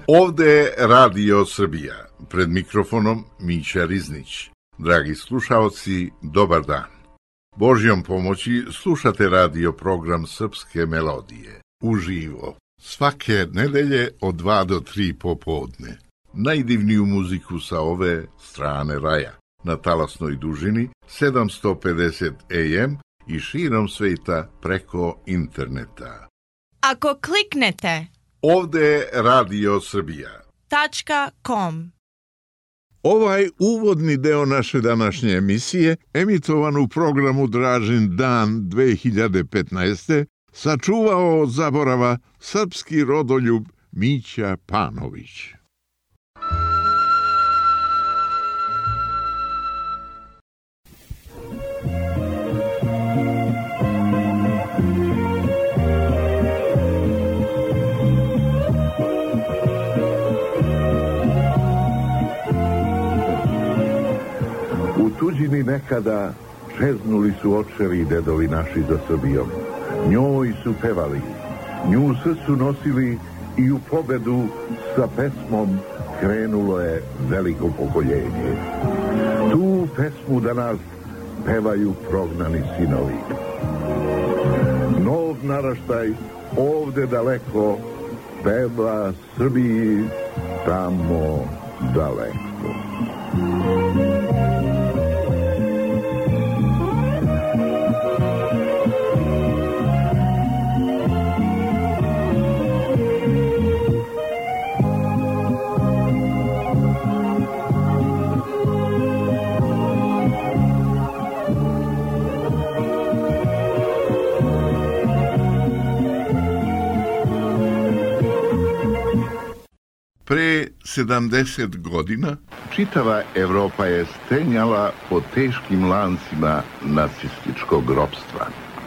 Ovde je Radio Srbija, pred mikrofonom Mića Riznić. Dragi slušaoci, dobar dan. Božjom pomoći slušate radio program Srpske melodije, uživo, svake nedelje od 2 do 3 popodne. Najdivniju muziku sa ove strane raja, na talasnoj dužini 750 AM i širom sveta preko interneta. Ako kliknete Ovde je Radio Srbija. .com. Ovaj uvodni deo naše današnje emisije, emitovan u programu Dražin dan 2015. sačuvao od zaborava srpski rodoljub Mića Panović. U tuđini nekada čeznuli su očevi i dedovi naši za Srbijom. Njoj su pevali, nju u srcu nosili i u pobedu sa pesmom krenulo je veliko pokoljenje. Tu pesmu danas pevaju prognani sinovi. Nov naraštaj ovde daleko peva Srbiji tamo daleko. Pre 70 godina Čitava Evropa je stenjala pod teškim lancima nacističkog ropstva.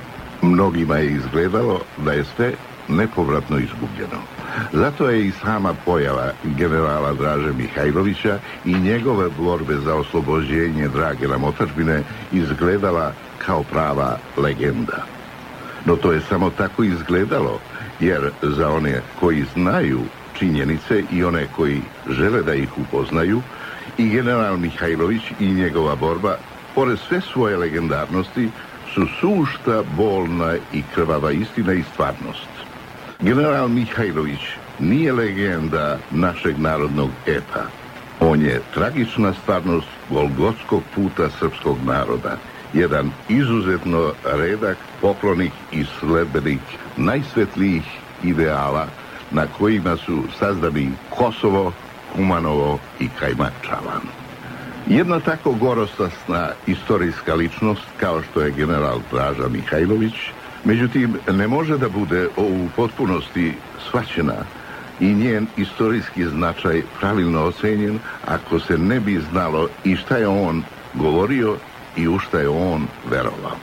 Mnogima je izgledalo da je sve nepovratno izgubljeno. Zato je i sama pojava generala Draže Mihajlovića i njegove borbe za oslobođenje drage nam otadžbine izgledala kao prava legenda. No to je samo tako izgledalo, jer za one koji znaju činjenice i one koji žele da ih upoznaju, i general Mihajlović i njegova borba, pored sve svoje legendarnosti, su sušta, bolna i krvava istina i stvarnost. General Mihajlović nije legenda našeg narodnog epa. On je tragična stvarnost golgotskog puta srpskog naroda. Jedan izuzetno redak poklonik i sledbenik najsvetlijih ideala na kojima su sazdani Kosovo, Kumanovo i Kajmakčalan. Jedna tako gorostasna istorijska ličnost kao što je general Draža Mihajlović, međutim ne može da bude u potpunosti shvaćena i njen istorijski značaj pravilno ocenjen ako se ne bi znalo i šta je on govorio i u šta je on verovao.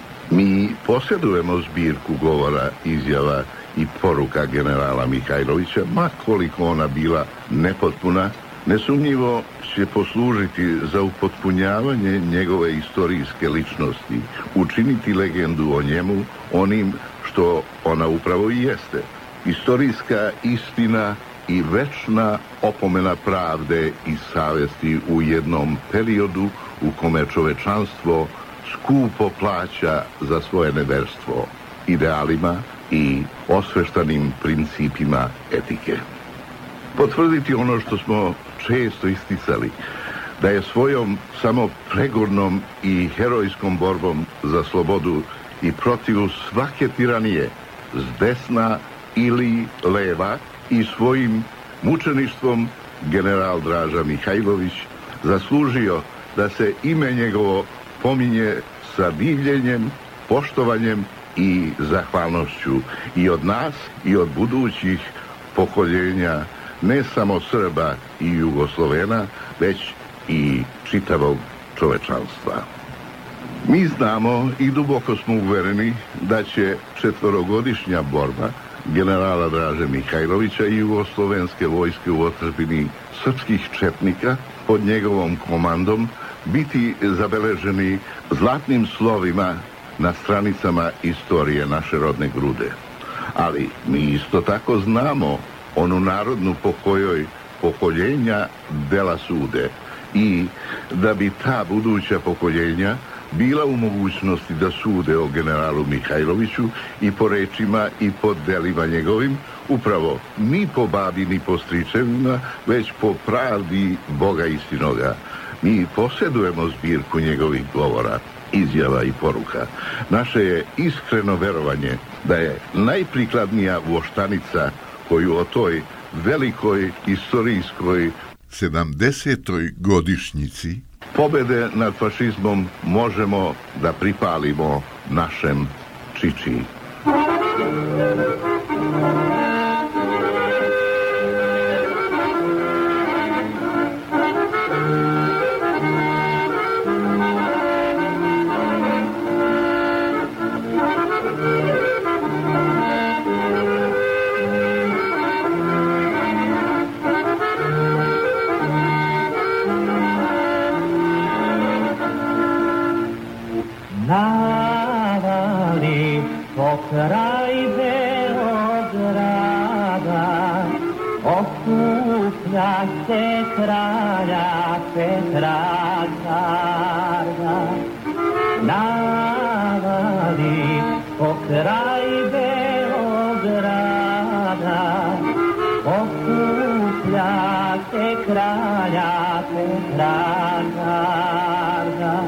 Mi posjedujemo zbirku govora, izjava i poruka generala Mihajlovića, ma koliko ona bila nepotpuna, nesumnjivo će poslužiti za upotpunjavanje njegove istorijske ličnosti, učiniti legendu o njemu onim što ona upravo i jeste. Istorijska istina i večna opomena pravde i savesti u jednom periodu u kome čovečanstvo skupo plaća za svoje neverstvo, idealima i osveštanim principima etike. Potvrditi ono što smo često isticali, da je svojom samo pregornom i herojskom borbom za slobodu i protiv svake tiranije s desna ili leva i svojim mučeništvom general Draža Mihajlović zaslužio da se ime njegovo pominje sa divljenjem, poštovanjem i zahvalnošću i od nas i od budućih pokoljenja, ne samo Srba i Jugoslovena, već i čitavog čovečanstva. Mi znamo i duboko smo uvereni da će 4-godišnja borba generala Draže Mihajlovića i jugoslovenske vojske u otadžbini srpskih četnika pod njegovom komandom biti zabeleženi zlatnim slovima na stranicama istorije naše rodne grude. Ali mi isto tako znamo onu narodnu po kojoj pokoljenja dela sude i da bi ta buduća pokoljenja bila u mogućnosti da sude o generalu Mihajloviću i po rečima i po delima njegovim, upravo ni po babi ni po stričevima, već po pravdi Boga istinoga. Mi posjedujemo zbirku njegovih govora, izjava i poruka. Naše je iskreno verovanje da je najprikladnija voštanica koju o toj velikoj istorijskoj 70. godišnjici pobede nad fašizmom možemo da pripalimo našem Čiči. Kraj Beograda okuplja se kralja Petra carga. Navali pokraj Beograda okuplja se kralja Petra carga.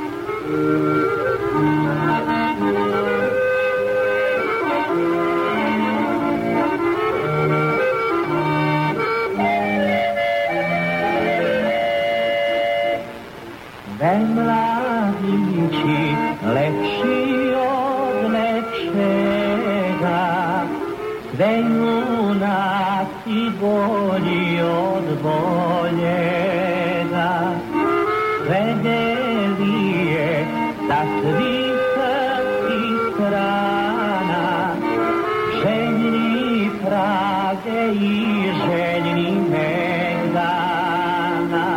Mladići lepši od lepšega, sve junaci bolji od boljega, sve delije sa svih srpskih strana, željni pravde i željni megdana.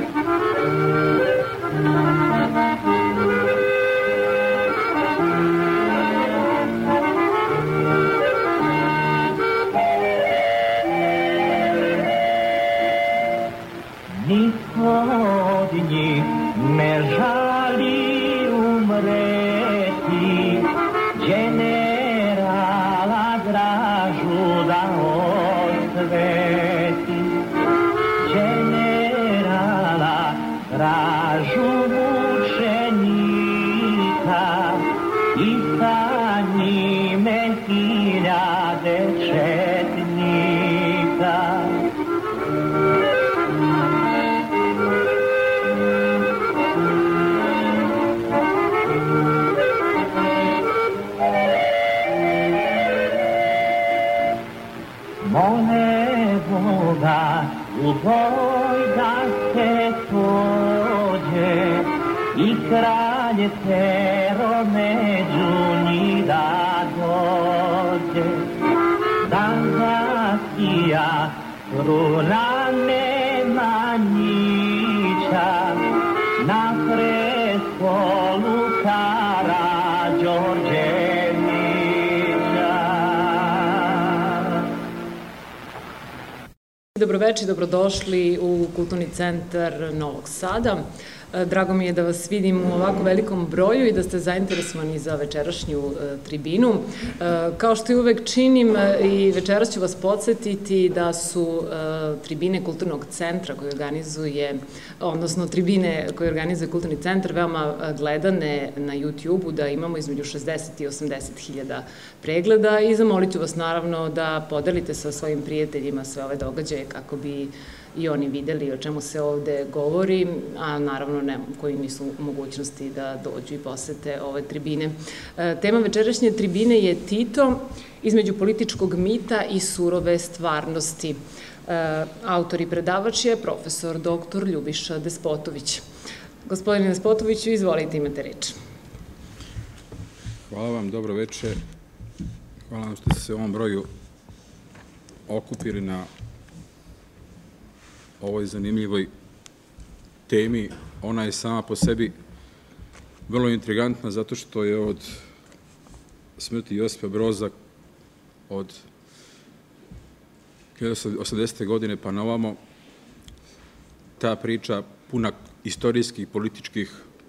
Od njih ne žali umreti, generala Dražu da osveti. Generala Dražu mučenika i sa njime hiljade četnika. Mole Boga u boj da se pođe i kralj Pero među njih da dođe. Da zasija kruna Nemanjića na prestolu Karađorđevića. Dobroveče, dobrodošli u Kulturni centar Novog Sada. Drago mi je da vas vidim u ovako velikom broju i da ste zainteresovani za večerašnju tribinu. Kao što i uvek činim, i večeras ću vas podsjetiti da su tribine Kulturnog centra koje organizuje, odnosno tribine koje organizuje Kulturni centar veoma gledane na YouTube-u, da imamo između 60 i 80 hiljada pregleda i zamolit ću vas naravno da podelite sa svojim prijateljima sve ove događaje kako bi i oni videli o čemu se ovde govori, a naravno koji nisu u mogućnosti da dođu i posete ove tribine. Tema večerašnje tribine je Tito, između političkog mita i surove stvarnosti. Autor i predavač je profesor dr. Ljubiša Despotović. Gospodine Despotoviću, izvolite, imate reč. Hvala vam, dobro veče. Hvala vam što ste se u ovom broju okupili na ovoj zanimljivoj temi. Ona je sama po sebi vrlo intrigantna zato što je od smrti Josipa Broza, od 1980. godine pa na ovamo, ta priča puna istorijskih, političkih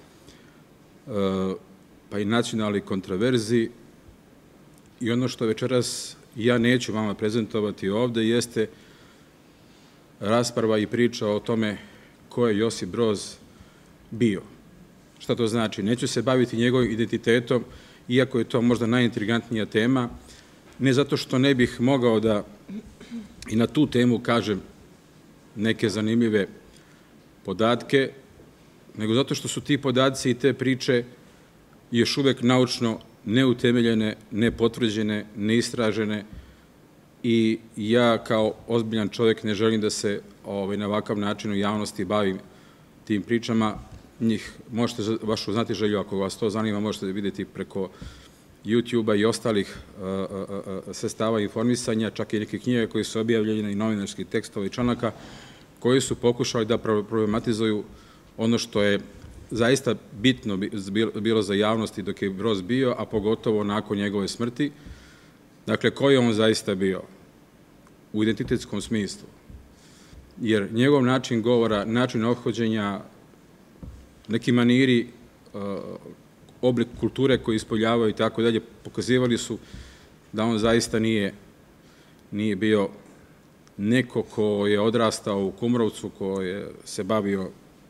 pa i nacionalnih kontroverzi i ono što večeras ja neću vama prezentovati ovde jeste rasprava i priča o tome ko je Josip Broz bio. Šta to znači? Neću se baviti njegovim identitetom, iako je to možda najintrigantnija tema, ne zato što ne bih mogao da i na tu temu kažem neke zanimljive podatke, nego zato što su ti podaci i te priče još uvek naučno neutemeljene, nepotvrđene, neistražene i ja kao ozbiljan čovjek ne želim da se na ovakav način u javnosti bavim tim pričama. Njih možete, vašu znatiželju, ako vas to zanima, možete vidjeti preko YouTube-a i ostalih sredstava informisanja, čak i neke knjige koje su objavljene i novinarskih tekstova i članaka koji su pokušali da problematizuju ono što je zaista bitno bilo za javnosti dok je Broz bio, a pogotovo nakon njegove smrti. Dakle, koji je on zaista bio u identitetskom smislu? Jer njegov način govora, način ophođenja, neki maniri, oblik kulture koji ispoljavaju i tako dalje, pokazivali su da on zaista nije bio neko ko je odrastao u Kumrovcu, ko je se bavio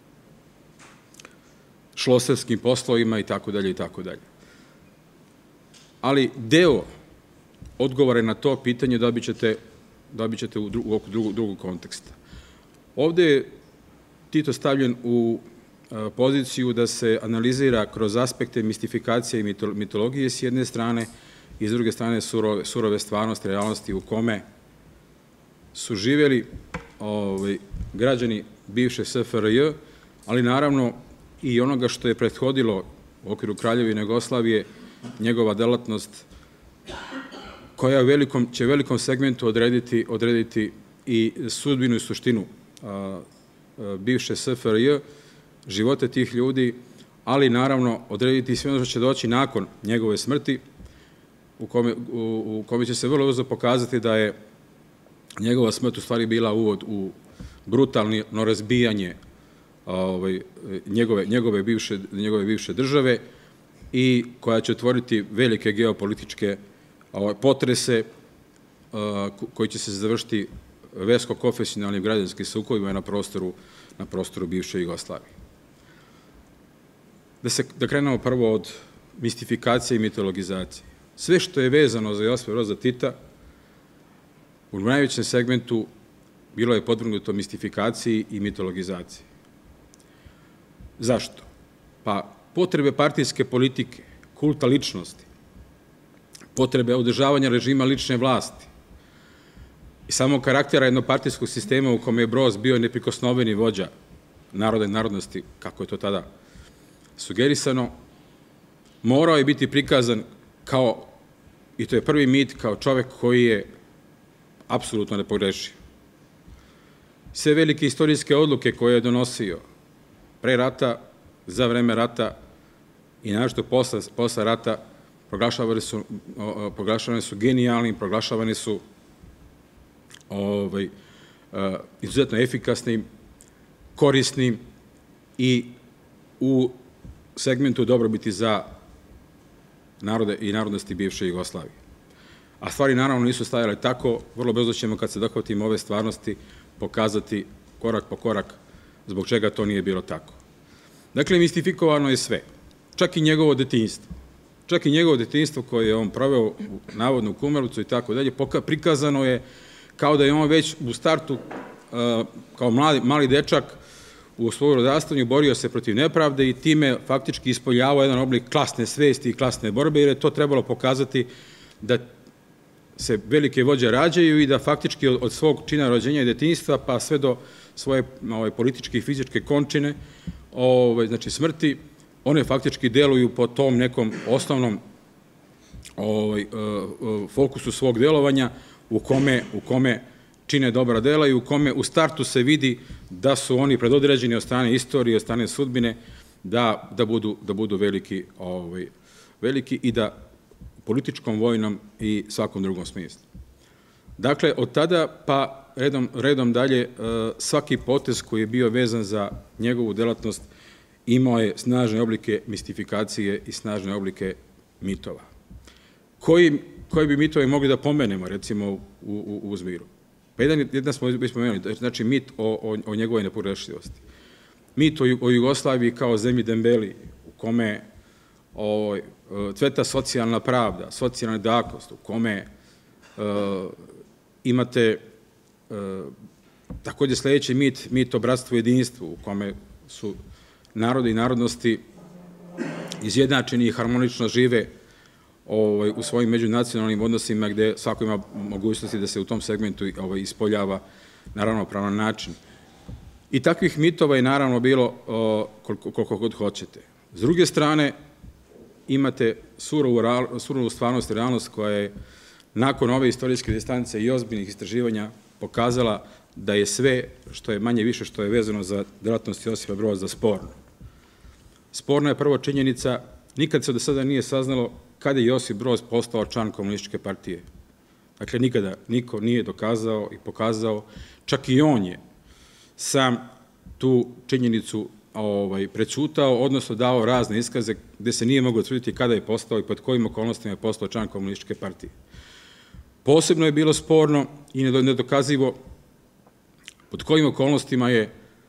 šloserskim poslovima i tako dalje i tako dalje. Ali deo odgovore na to pitanje dobit ćete u drugog konteksta. Ovde je Tito stavljen u poziciju da se analizira kroz aspekte mistifikacije i mitologije s jedne strane i s druge strane surove stvarnosti, realnosti u kome su živjeli građani bivše SFRJ, ali naravno i onoga što je prethodilo u okviru Kraljevine Jugoslavije, njegova delatnost koja će u velikom segmentu odrediti i sudbinu i suštinu bivše SFRJ, živote tih ljudi, ali naravno odrediti i sve ono što će doći nakon njegove smrti, u kome će se vrlo brzo pokazati da je njegova smrt u stvari bila uvod u brutalno razbijanje njegove bivše države i koja će otvoriti velike geopolitičke potrese koji će se završiti versko-konfesionalnim građanskim sukobima na prostoru bivše Jugoslavije. Da krenemo prvo od mistifikacije i mitologizacije. Sve što je vezano za Josipa Broza Tita u najvećem segmentu bilo je podvrgnuto mistifikaciji i mitologizaciji. Zašto? Pa potrebe partijske politike, kulta ličnosti, potrebe održavanja režima lične vlasti i samog karaktera jednopartijskog sistema u kome je Broz bio neprikosnoveni vođa naroda i narodnosti, kako je to tada sugerisano, morao je biti prikazan kao, i to je prvi mit, kao čovek koji je apsolutno nepogrešiv. Sve velike istorijske odluke koje je donosio pre rata, za vreme rata i našto posle rata proglašavane su genijalnim, proglašavane su izuzetno efikasnim, korisnim i u segmentu dobrobiti za narode i narodnosti bivše Jugoslavije. A stvari naravno nisu stajale tako, vrlo brzo ćemo kad se dohvatimo ove stvarnosti pokazati korak po korak zbog čega to nije bilo tako. Dakle, mistifikovano je sve, čak i njegovo detinjstvo. Čak i njegovo detinjstvo koje je on proveo navodno u Kumrovcu i tako dalje, prikazano je kao da je on već u startu kao mali dečak u svoju odrastanju borio se protiv nepravde i time faktički ispoljavao jedan oblik klasne svesti i klasne borbe, jer je to trebalo pokazati da se velike vođe rađaju i da faktički od svog čina rođenja i detinjstva pa sve do svoje političke i fizičke končine, znači smrti, one faktički deluju po tom nekom osnovnom fokusu svog delovanja u kome čine dobra dela i u kome u startu se vidi da su oni predodređeni od strane istorije, od strane sudbine, da budu veliki i da u političkom, vojnom i svakom drugom smislu. Dakle, od tada pa redom dalje svaki potez koji je bio vezan za njegovu delatnost imao je snažne oblike mistifikacije i snažne oblike mitova. Koji bi mitove mogli da pomenemo, recimo, u Zbiru? Pa jedan smo već pomenuli, znači mit o njegovoj nepogrešivosti. Mit o Jugoslaviji kao zemlji Dembeli, u kome cveta socijalna pravda, socijalna jednakost, u kome imate takođe sledeći mit o bratstvu i jedinstvu, u kome su narodi i narodnosti izjednačeni i harmonično žive u svojim međunacionalnim odnosima gde svako ima mogućnosti da se u tom segmentu ispoljava na ravnopravan način. I takvih mitova je naravno bilo koliko god hoćete. S druge strane, imate surovu stvarnost i realnost koja je nakon ove istorijske distance i ozbiljnih istraživanja pokazala da je sve što je manje više što je vezano za delatnost Josipa Broza sporno. Sporna je prvo činjenica, nikad se do sada nije saznalo kada je Josip Broz postao član Komunističke partije. Dakle, nikada niko nije dokazao i pokazao, čak i on je sam tu činjenicu prećutao, odnosno dao razne iskaze gde se nije moglo utvrditi kada je postao i pod kojim okolnostima je postao član Komunističke partije. Posebno je bilo sporno i nedokazivo pod kojim okolnostima je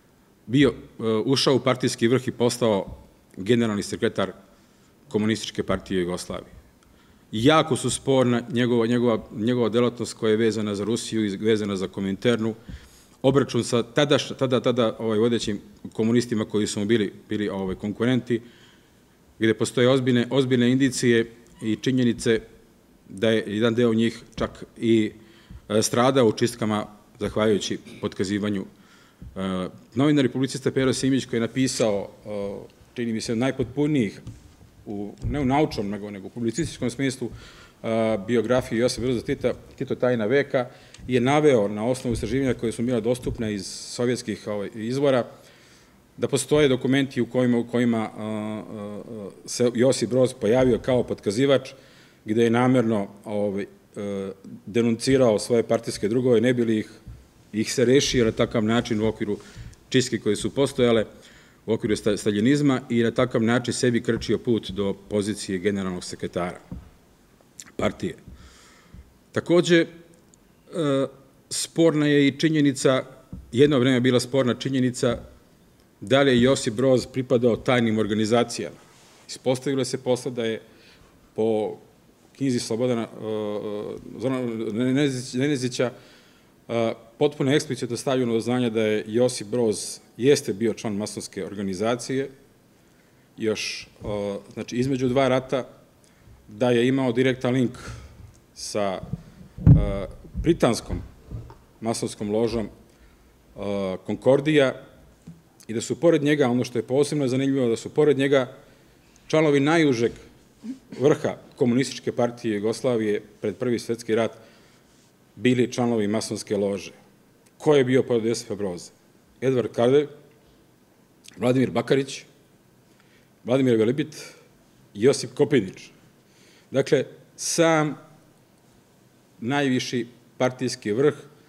ušao u partijski vrh i postao generalni sekretar Komunističke partije Jugoslavije. Jako su sporna njegova delatnost koja je vezana za Rusiju i vezana za Kominternu, obračun sa tada vodećim komunistima koji su mu bili konkurenti, gde postoje ozbiljne indicije i činjenice da je jedan deo njih čak i stradao u čistkama zahvaljujući potkazivanju. Novinar i publicista Pero Simić koji je napisao, čini mi se, najpotpunijih, ne u naučnom, nego u publicističkom smislu, biografiju Josipa Broza Tita, Tito tajna veka, je naveo na osnovu istraživanja koje su bila dostupne iz sovjetskih izvora, da postoje dokumenti u kojima se Josip Broz pojavio kao potkazivač, gde je namerno denuncirao svoje partijske drugove, ne bi li ih se rešio na takav način u okviru čistke koje su postojale, u okviru staljinizma i na takav način sebi krčio put do pozicije generalnog sekretara partije. Takođe, sporna je i činjenica, jedno vreme je bila sporna činjenica da li je Josip Broz pripadao tajnim organizacijama. Ispostavilo se posle da je po knjizi Slobodana Nenezića potpuno eksplicitno stavljeno do znanja da je Josip Broz jeste bio član masonske organizacije, još, znači, između dva rata, da je imao direktan link sa britanskom masonskom ložom Konkordija i da su pored njega, ono što je posebno zanimljivo, da su pored njega članovi najužeg vrha Komunističke partije Jugoslavije pred Prvi svetski rat bili članovi masonske lože. Ko je bio pored Josipa Broza? Edvard Kardelj, Vladimir Bakarić, Vladimir Velebit i Josip Kopinić. Dakle, sam najviši partijski vrh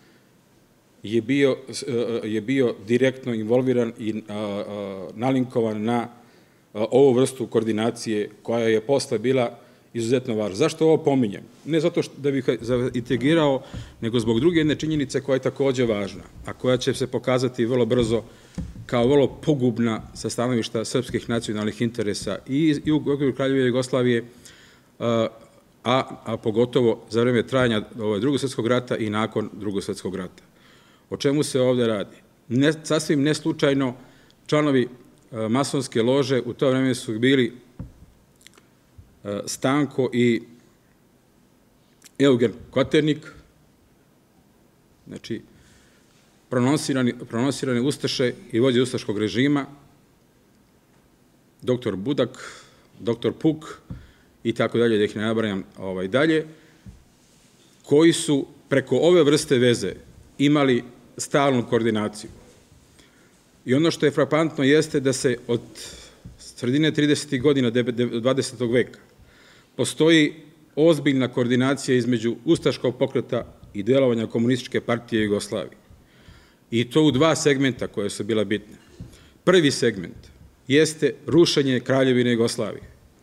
je bio direktno involviran i nalinkovan na ovu vrstu koordinacije koja je posle bila izuzetno važna. Zašto ovo pominjem? Ne zato da bih integrirao, nego zbog druge jedne činjenice koja je takođe važna, a koja će se pokazati vrlo brzo kao vrlo pogubna sa stanovišta srpskih nacionalnih interesa i u okviru Kraljevine Jugoslavije, a pogotovo za vreme trajanja Drugog svetskog rata i nakon Drugog svetskog rata. O čemu se ovde radi? Sasvim neslučajno članovi masonske lože u to vreme su bili Stanko i Eugen Kvaternik, znači prononsirane ustaše i vođe ustaškog režima, doktor Budak, doktor Puk i tako dalje, da ih ne nabrajam dalje, koji su preko ove vrste veze imali stalnu koordinaciju. I ono što je frapantno jeste da se od sredine 30. godina 20. veka postoji ozbiljna koordinacija između ustaškog pokreta i delovanja Komunističke partije Jugoslavije. I to u dva segmenta koje su bila bitne. Prvi segment jeste rušenje Kraljevine Jugoslavije.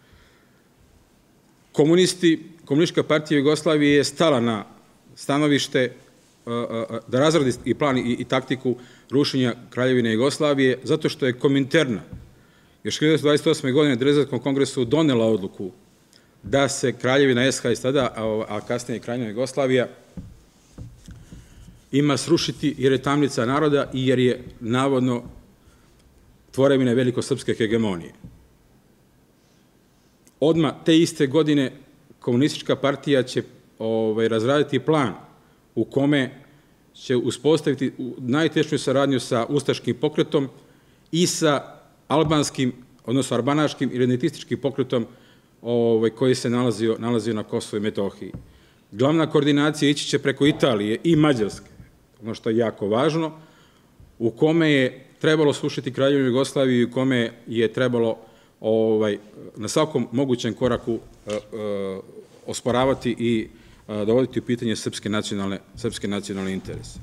Komunistička partija Jugoslavije je stala na stanovište da razradi i plan i taktiku rušenja Kraljevine Jugoslavije, zato što je Kominterna još 1928. godine u Drezdanskom kongresu donela odluku da se Kraljevina SHS tada, a kasnije Kraljevina Jugoslavija, ima srušiti jer je tamnica naroda i jer je navodno tvorevina velikosrpske hegemonije. Odmah te iste godine Komunistička partija će razraditi plan u kome će uspostaviti najtešnju saradnju sa ustaškim pokretom i sa albanskim, odnosno arbanaškim identističkim pokretom koji se nalazio na Kosovu i Metohiji. Glavna koordinacija ići će preko Italije i Mađarske, ono što je jako važno, u kome je trebalo srušiti Kraljevinu Jugoslaviju i u kome je trebalo na svakom mogućem koraku osporavati i dovoditi u pitanje srpske nacionalne interese.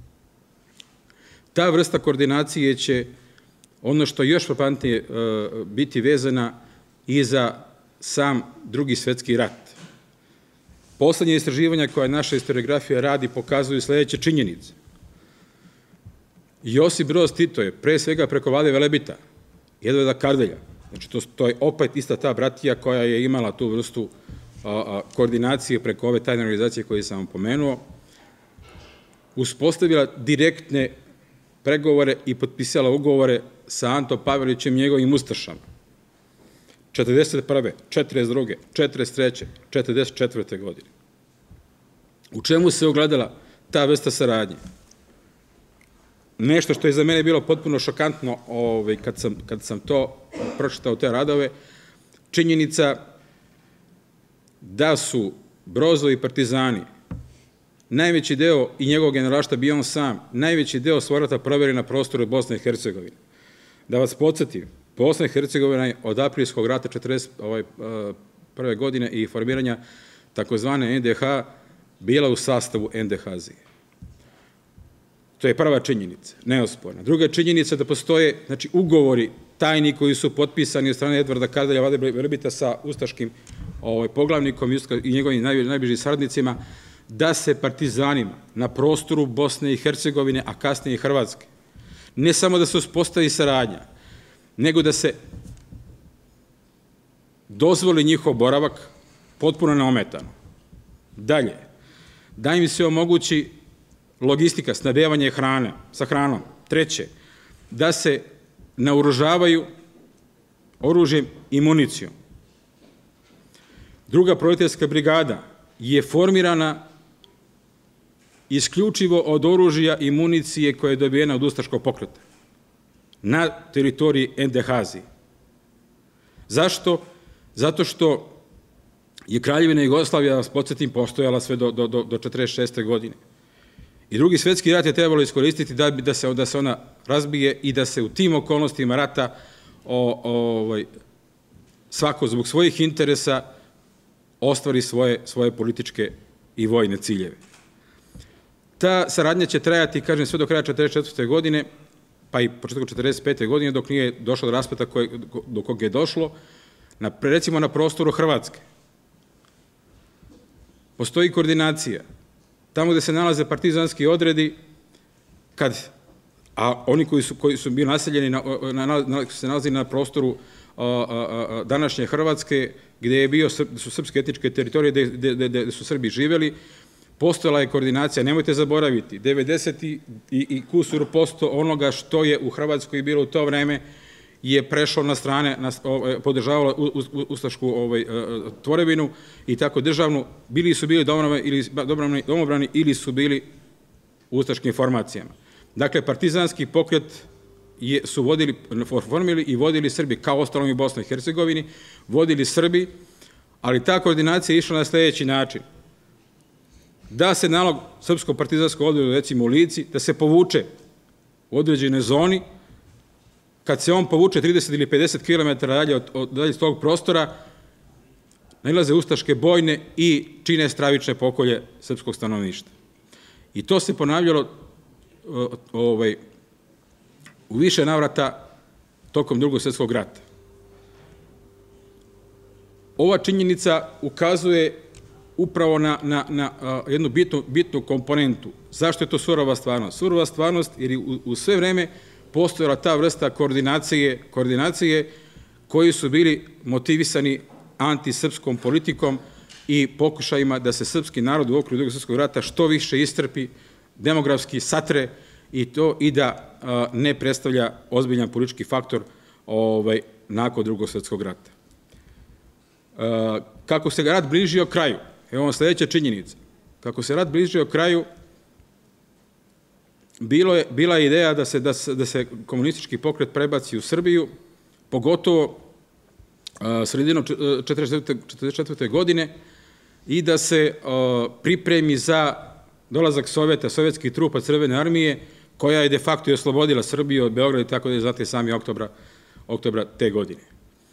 Ta vrsta koordinacije će, ono što još frapantnije, biti vezana i za sam Drugi svjetski rat. Poslednje istraživanja koje naša historiografija radi pokazuju sledeće činjenice. Josip Broz Tito je pre svega preko Vlade Velebita i Edvarda Kardelja, znači to je opet ista ta bratija koja je imala tu vrstu koordinacije preko ove tajne organizacije koje sam vam pomenuo, uspostavila direktne pregovore i potpisala ugovore sa Antom Pavelićem i njegovim ustašama. 1941., 1942., 1943., 1944. godine. U čemu se ogledala ta vrsta saradnje? Nešto što je za mene bilo potpuno šokantno kad sam to pročitao, te radove, činjenica da su Brozovi partizani, najveći deo i njegovog generalaštva bio on sam, najveći deo svog rata proveli na prostoru Bosne i Hercegovine. Da vas podsjetim, Bosna i Hercegovina je od aprilskog rata 1941. godine i formiranja takozvane NDH bila u sastavu NDH-zije. To je prva činjenica, neosporna. Druga činjenica da postoje ugovori tajni koji su potpisani od strane Edvarda Kardelja, Vlade Velebita sa ustaškim poglavnikom i njegovim najbližim saradnicima, da se partizanima na prostoru Bosne i Hercegovine, a kasnije i Hrvatske, ne samo da se uspostavi saradnja, nego da se dozvoli njihov boravak potpuno neometano. Dalje, da im se omogući logistika, snabdevanje sa hranom. Treće, da se naoružavaju oružjem i municijom. Druga proletarska brigada je formirana isključivo od oružja i municije koje je dobijena od ustaškog pokreta na teritoriji NDH-zije. Zašto? Zato što je Kraljevina Jugoslavija, da vas podsjetim, postojala sve do 1946. godine. I Drugi svjetski rat je trebalo iskoristiti da se ona razbije i da se u tim okolnostima rata svako zbog svojih interesa ostvari svoje političke i vojne ciljeve. Ta saradnja će trajati, kažem, sve do kraja 1944. godine, pa i početkom 1945. godine, dok nije došlo do raspleta do kog je došlo, recimo na prostoru Hrvatske. Postoji koordinacija. Tamo gde se nalaze partizanski odredi, a oni koji su bili naseljeni, se nalazi na prostoru današnje Hrvatske, gde su srpske etničke teritorije, gde su Srbi živeli, postojala je koordinacija, nemojte zaboraviti, 90 i kusur % onoga što je u Hrvatskoj bilo u to vreme je prešlo na strane, podržavalo ustašku tvorevinu i tako državnu, su bili domobrani ili su bili u ustaškim formacijama. Dakle, partizanski pokret su formili i vodili Srbi, kao ostalom i Bosna i Hercegovini, vodili Srbi, ali ta koordinacija je išla na sledeći način. Da se nalog srpskom partizanskom odredu, recimo u Lici, da se povuče u određenoj zoni, kad se on povuče 30 ili 50 km dalje od tog prostora, nailaze ustaške bojne i čine stravične pokolje srpskog stanovništva. I to se ponavljalo u više navrata tokom Drugog svjetskog rata. Ova činjenica ukazuje upravo na jednu bitnu komponentu. Zašto je to surova stvarnost? Surova stvarnost jer u sve vreme postojala ta vrsta koordinacije koji su bili motivisani antisrpskom politikom i pokušajima da se srpski narod u okviru Drugog svjetskog rata što više istrpi, demografski satre i da ne predstavlja ozbiljan politički faktor nakon Drugog svjetskog rata. Kako se rat bližio kraju, evo vam sljedeća činjenica, kako se rat bližio kraju, bila je ideja da se komunistički pokret prebaci u Srbiju, pogotovo sredinom 1944. godine i da se pripremi za dolazak sovjetskih trupa Crvene armije, koja je de facto i oslobodila Srbiju od Beograda i tako da je, znate, sami oktobra te godine.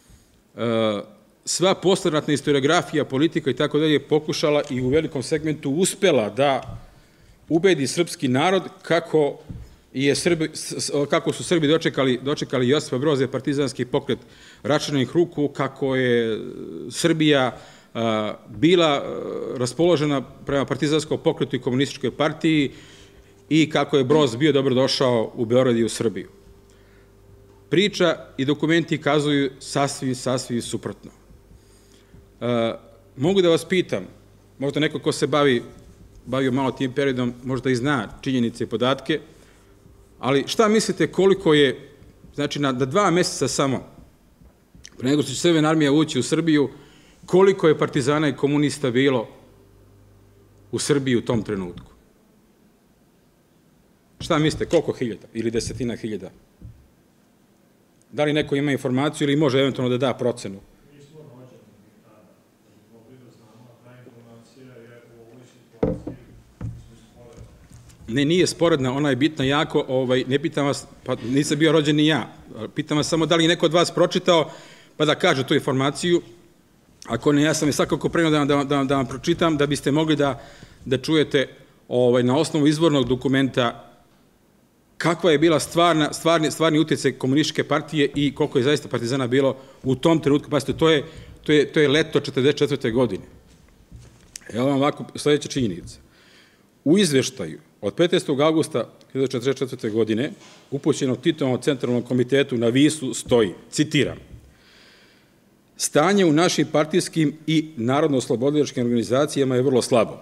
Sva posleratna historiografija, politika i tako dalje pokušala i u velikom segmentu uspela da ubedi srpski narod kako su Srbi dočekali Josipa Broza i partizanski pokret Račinovih ruku, kako je Srbija bila raspoložena prema partizanskom pokretu i komunističkoj partiji i kako je Broz bio dobrodošao u Beograd i u Srbiju. Priča i dokumenti kazuju sasvim suprotno. Mogu da vas pitam, možda neko ko se bavio malo tim periodom, možda i zna činjenice i podatke, ali šta mislite koliko je, znači na 2 meseca samo, pre nego što će Crvena armija ući u Srbiju, koliko je partizana i komunista bilo u Srbiji u tom trenutku? Šta mislite, koliko hiljada ili desetina hiljada? Da li neko ima informaciju ili može eventualno da da procenu? Nismo rođeni tada. Mogli da znamo, ta informacija je u ovoj situaciji sporedna. Ne, nije sporedna, ona je bitna jako, ne pitam vas, pa nisam bio rođen ni ja, pitam vas samo da li je neko od vas pročitao, pa da kaže tu informaciju. Ako ne, ja sam je svakako preneo da vam pročitam, da biste mogli da čujete na osnovu izvornog dokumenta kakva je bila stvarni utjecaj komunističke partije i koliko je zaista partizana bilo u tom trenutku. Pazite, to je leto 1944. godine. Evo vam ovako sljedeća činjenica. U izveštaju od 15. augusta 1944. godine upućenog Titovom centralnom komitetu na Visu stoji, citiram, stanje u našim partijskim i narodno-oslobodilačkim organizacijama je vrlo slabo.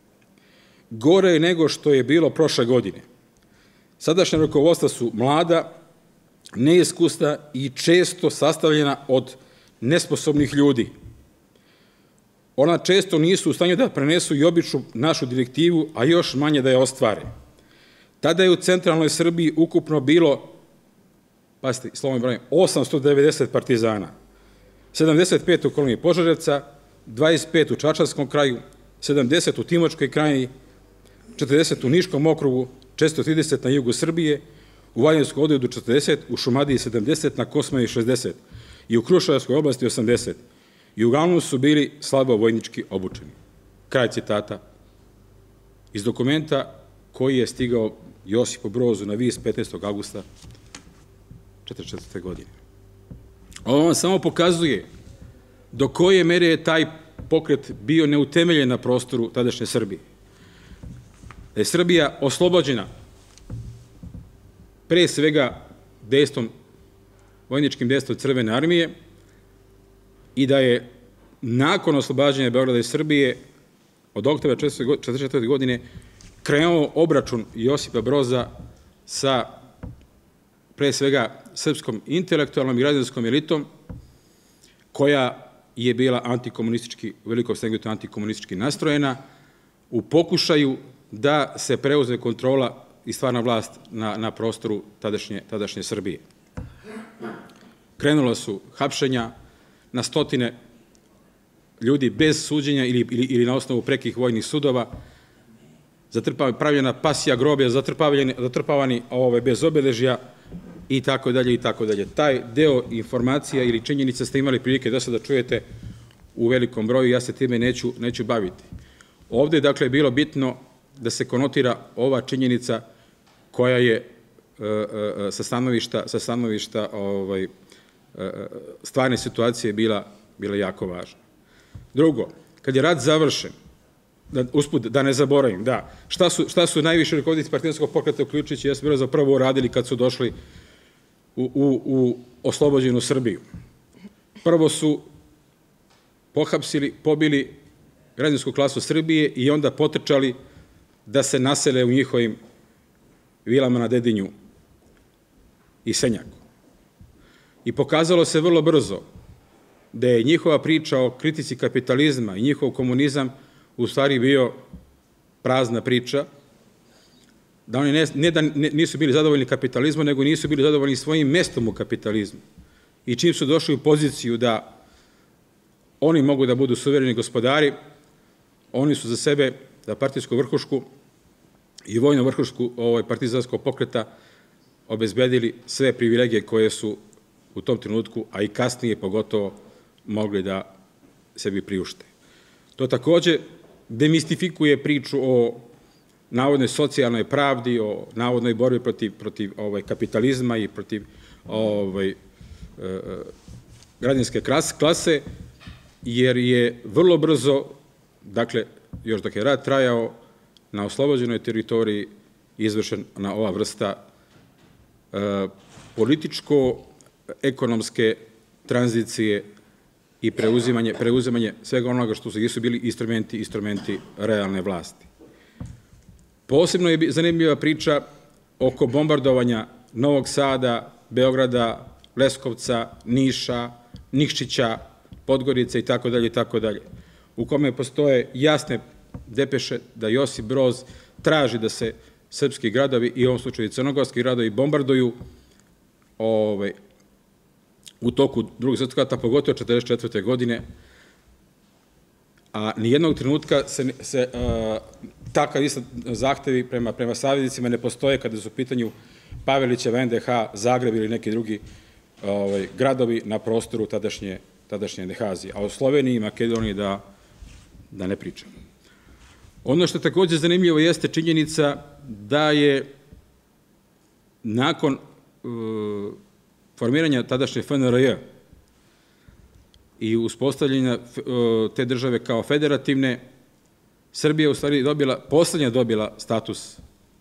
Gore je nego što je bilo prošle godine. Sadašnja rukovodstva su mlada, neiskusna i često sastavljena od nesposobnih ljudi. Ona često nisu u stanju da prenesu i običnu našu direktivu, a još manje da je ostvare. Tada je u centralnoj Srbiji ukupno bilo, pazite, slovom brojem, 890 partizana, 75 u koloniji Požarevca, 25 u Čačanskom kraju, 70 u Timočkoj krajini, 40 u Niškom okrugu, 430 na jugu Srbije, u Valjanskom odredu 40, u Šumadiji 70, na Kosmaju 60 i u Kruševskoj oblasti 80. I uglavnom su bili slabo vojnički obučeni. Kraj citata iz dokumenta koji je stigao Josipu Brozu na Vis 15. augusta 1944. godine. Ovo vam samo pokazuje do koje mere je taj pokret bio neutemeljen na prostoru tadašnje Srbije. Da je Srbija oslobođena pre svega vojničkim dejstvom Crvene armije i da je nakon oslobađanja Beograda i Srbije od oktobra 1944. godine krenuo obračun Josipa Broza sa pre svega srpskom intelektualnom i građanskom elitom koja je bila antikomunistički, u velikom segmentu antikomunistički nastrojena u pokušaju da se preuzme kontrola i stvarna vlast na prostoru tadašnje Srbije. Krenula su hapšenja na stotine ljudi bez suđenja ili na osnovu prekih vojnih sudova, pravljena pasija groblja, zatrpavani bez obeležja i tako dalje i tako dalje. Taj deo informacija ili činjenica ste imali prilike da sada čujete u velikom broju, ja se time neću baviti. Ovde je dakle bilo bitno da se konotira ova činjenica koja je sa stanovišta stvarne situacije bila jako važna. Drugo, kad je rat završen, usput da ne zaboravim, šta su najviše rukovoditelji partizanskog pokreta, uključujući Josip Broz, zapravo uradili kad su došli u oslobođenu Srbiju? Prvo su pohapsili, pobili građansku klasu Srbije i onda potrčali da se nasele u njihovim vilama na Dedinju i Senjaku. I pokazalo se vrlo brzo da je njihova priča o kritici kapitalizma i njihov komunizam u stvari bio prazna priča, da oni ne da nisu bili zadovoljni kapitalizmom, nego nisu bili zadovoljni svojim mestom u kapitalizmu. I čim su došli u poziciju da oni mogu da budu suvereni gospodari, oni su za sebe, za partijsku vrhušku i vojnu vrhušku partizanskog pokreta obezbedili sve privilegije koje su u tom trenutku, a i kasnije pogotovo, mogli da sebi priušte. To takođe demistifikuje priču o navodnoj socijalnoj pravdi, o navodnoj borbi protiv kapitalizma i protiv građanske klase, jer je vrlo brzo, dakle, još dok je rat trajao, na oslobođenoj teritoriji izvršena ova vrsta političko-ekonomske tranzicije i preuzimanje svega onoga što su bili instrumenti realne vlasti. Posebno je zanimljiva priča oko bombardovanja Novog Sada, Beograda, Leskovca, Niša, Nikšića, Podgorice itd., u kome postoje jasne depeše da Josip Broz traži da se srpski gradovi i u ovom slučaju crnogorski gradovi bombarduju u toku Drugog svjetskog rata, pogotovo 1944. godine, a nijednog trenutka se takav isto zahtevi prema saveznicima ne postoje kada su u pitanju Pavelićeva NDH, Zagreb ili neki drugi gradovi na prostoru tadašnje NDH Azije, a o Sloveniji i Makedoniji da ne pričam. Ono što je takođe zanimljivo jeste činjenica da je nakon formiranja tadašnje FNRJ i uspostavljanja te države kao federativne, Srbija u stvari poslednja dobila status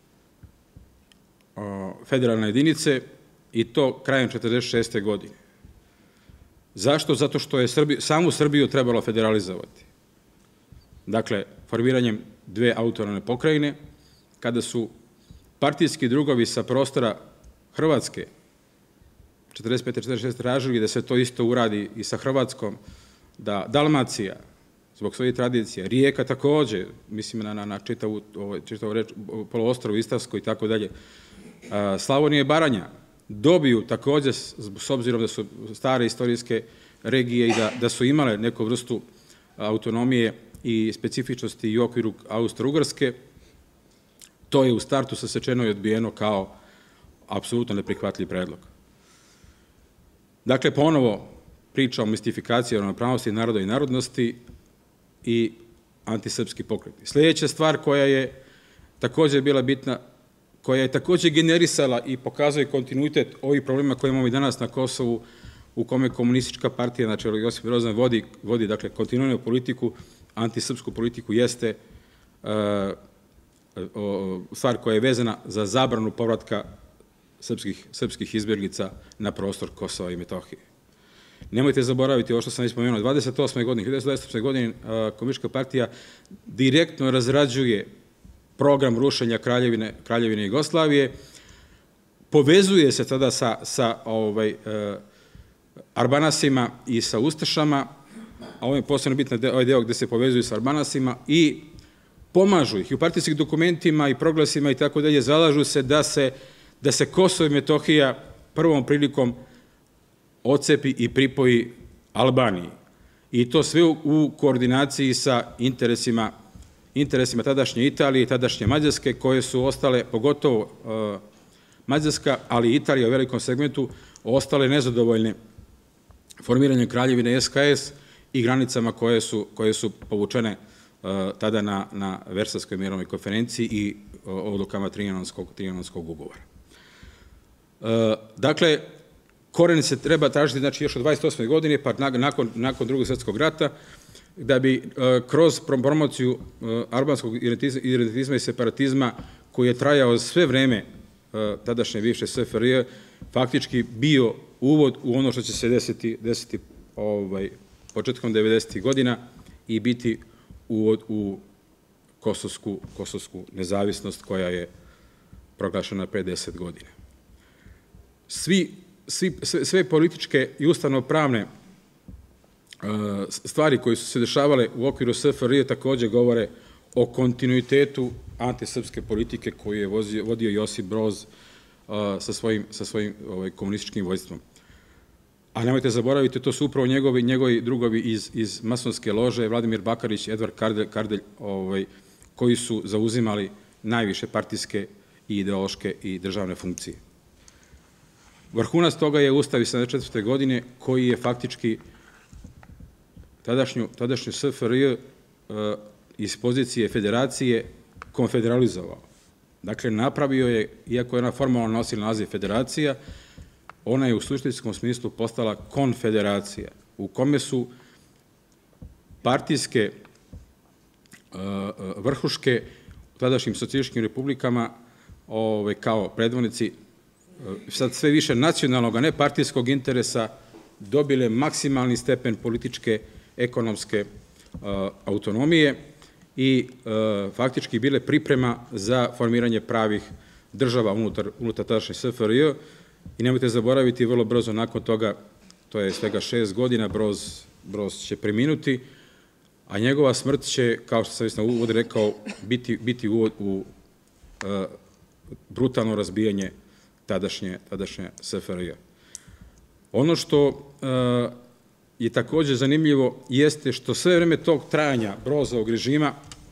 federalne jedinice i to krajem 1946. godine. Zašto? Zato što je samu Srbiju trebalo federalizovati. Dakle, formiranjem dve autonomne pokrajine, kada su partijski drugovi sa prostora Hrvatske 45-46 tražili da se to isto uradi i sa Hrvatskom, da Dalmacija, zbog svojih tradicija, Rijeka takođe, mislim na čitavu poluostrvu Istarsko i tako dalje, Slavonija i Baranja, dobiju takođe, s obzirom da su stare istorijske regije i da su imale neku vrstu autonomije i specifičnosti i u okviru Austro-Ugarske, to je u startu sasečeno i odbijeno kao apsolutno neprihvatljiv predlog. Dakle, ponovo priča o mistifikaciji ravnopravnosti naroda i narodnosti i antisrpski pokreti. Sljedeća stvar koja je takođe bila bitna, koja je takođe generisala i pokazuje kontinuitet ovih problema koje imamo i danas na Kosovu, u kome komunistička partija, na čelu Josip Broz vodi, dakle, kontinuiranu politiku, antisrpsku politiku, jeste stvar koja je vezana za zabranu povratka srpskih izbjeglica na prostor Kosova i Metohije. Nemojte zaboraviti ovo što sam već spomenuo, 1928. godine komunistička partija direktno razrađuje program rušenja Kraljevine Jugoslavije, povezuje se tada sa Arbanasima i sa Ustašama, a ovo je posebno bitan ovaj deo gde se povezuju sa Arbanasima i pomažu ih i u partijskim dokumentima i proglasima i tako dalje, zalažu se da se Kosovo i Metohija prvom prilikom ocepi i pripoji Albaniji. I to sve u koordinaciji sa interesima tadašnje Italije i tadašnje Mađarske, koje su ostale, pogotovo Mađarska, ali i Italija u velikom segmentu, ostale nezadovoljne formiranjem Kraljevine SHS i granicama koje su povučene tada na Versavskoj mirovnoj konferenciji i odlukama Trijanonskog ugovora. Dakle, koren se treba tražiti znači, još od 28. godine, pa nakon Drugog svjetskog rata, da bi kroz promociju albanskog identitizma i separatizma koji je trajao sve vreme tadašnje bivše SFRJ, faktički bio uvod u ono što će se desiti početkom 90. godina i biti uvod u kosovsku nezavisnost koja je proglašena pre 10 godina. Sve političke i ustavno-pravne stvari koje su se dešavale u okviru SFRJ također govore o kontinuitetu antisrpske politike koju je vodio Josip Broz sa svojim komunističkim vojstvom. A nemojte zaboraviti, to su upravo njegovi drugovi iz masonske lože, Vladimir Bakarić, Edvard Kardelj, koji su zauzimali najviše partijske i ideološke i državne funkcije. Vrhunac toga je Ustav iz 1974. godine koji je faktički tadašnju SFRJ iz pozicije federacije konfederalizovao. Dakle, napravio je, iako je ona formalno nosila naziv federacija, ona je u suštinskom smislu postala konfederacija, u kome su partijske vrhuške u tadašnjim socijalističkim republikama kao predvodnici sad sve više nacionalnog, a ne partijskog interesa, dobile maksimalni stepen političke, ekonomske autonomije i faktički bile priprema za formiranje pravih država unutar tadašnje SFRJ. I nemojte zaboraviti, vrlo brzo nakon toga, to je svega 6 godina, Broz će preminuti, a njegova smrt će, kao što sam već na uvodu rekao, biti uvod u brutalno razbijanje tadašnje SFRJ. Ono što je također zanimljivo jeste što sve vreme tog trajanja Brozovog režima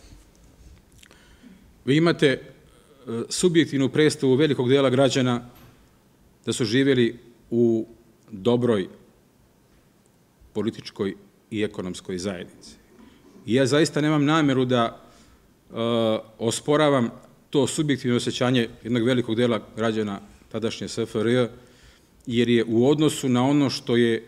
vi imate subjektivnu predstavu velikog dela građana da su živjeli u dobroj političkoj i ekonomskoj zajednici. I ja zaista nemam nameru da osporavam to subjektivno osjećanje jednog velikog dela građana tadašnje SFRJ, jer je u odnosu na ono što je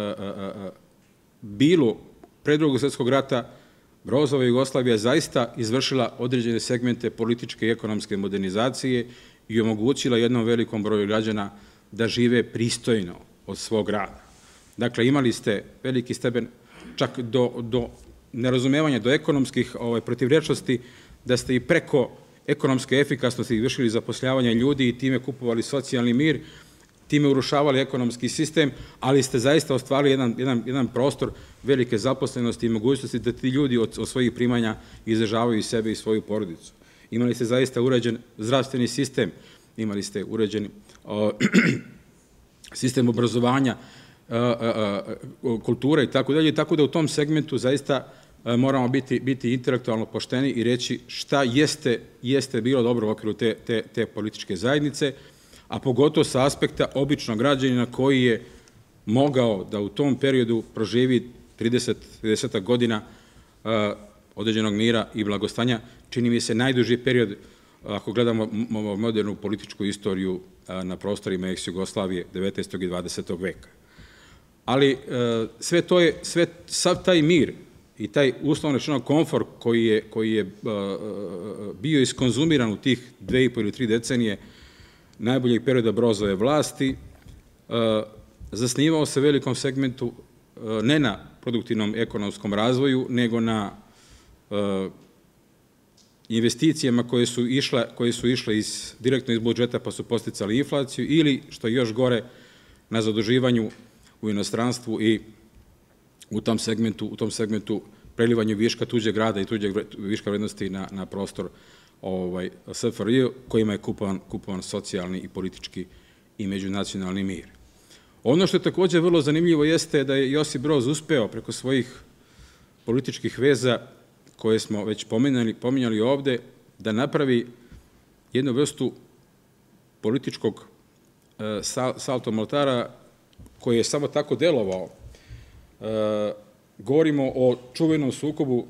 bilo pre Drugog svjetskog rata, Brozova Jugoslavija zaista izvršila određene segmente političke i ekonomske modernizacije i omogućila jednom velikom broju građana da žive pristojno od svog rada. Dakle, imali ste veliki stepen čak do nerazumevanja, do ekonomskih protivrečnosti, da ste i preko ekonomske efikasnosti vršili zapošljavanje ljudi i time kupovali socijalni mir, time urušavali ekonomski sistem, ali ste zaista ostvarili jedan prostor velike zaposlenosti i mogućnosti da ti ljudi od svojih primanja izdržavaju i sebe i svoju porodicu. Imali ste zaista uređen zdravstveni sistem, imali ste uređen sistem obrazovanja, kulture i tako dalje, tako da u tom segmentu zaista moramo biti intelektualno pošteni i reći šta jeste bilo dobro u okviru te političke zajednice, a pogotovo sa aspekta običnog građanina koji je mogao da u tom periodu proživi 30 godina određenog mira i blagostanja. Čini mi se najduži period, ako gledamo modernu političku istoriju na prostorima ex-Jugoslavije 19. i 20. veka. Ali sav taj mir i taj uslovno rečeno komfort koji je bio iskonzumiran u tih 2,5 ili 3 decenije najboljeg perioda Brozove vlasti, zasnivao se velikom segmentu ne na produktivnom ekonomskom razvoju, nego na investicijama koje su išle direktno iz budžeta pa su posticali inflaciju ili, što je još gore, na zaduživanju u inostranstvu i u tom segmentu prelivanju viška tuđeg rada i tuđeg viška vrednosti na prostor SFRJ, kojima je kupovan socijalni i politički i međunacionalni mir. Ono što je također vrlo zanimljivo jeste da je Josip Broz uspeo preko svojih političkih veza, koje smo već pominjali ovde, da napravi jednu vrstu političkog salto mortara koji je samo tako delovao. Govorimo o čuvenom sukobu